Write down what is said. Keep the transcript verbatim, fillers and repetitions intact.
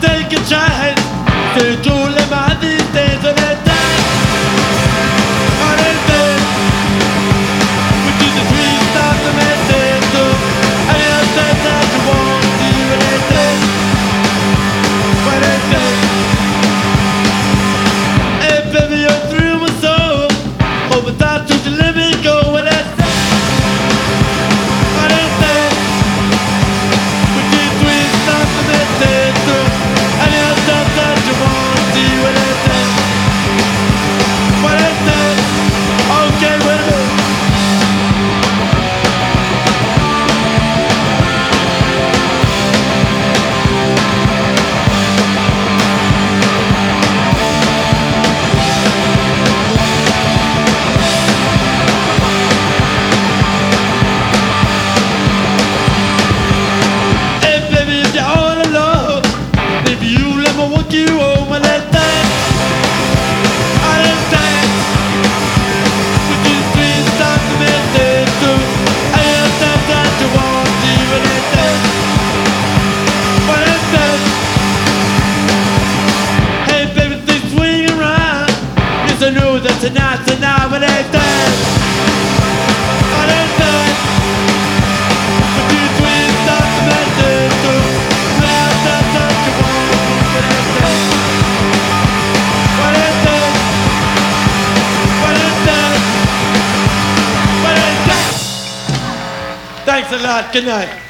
take a chance. Say to let my these days on that time. On that day, we do the three stop the message. And I said that you won't see what they say. What they say. Hey baby, you're through my soul. Oh, but that you can let me go. What they say. What they say. We do three stop the message. And I said that you won't see what they say. What they say. Okay, well. Hey baby, if you're all alone, baby, you let me walk you home with that thing. All that thing. We do three stops to make it through. And I said that you won't see what they say. What they say. Hey baby, things swing around. Yes, I know that tonight, tonight, what they say. What they say. We do three stops to make it through. And I said that you won't see what they say. What they say. What they say. What they say. Thanks a lot. Good night.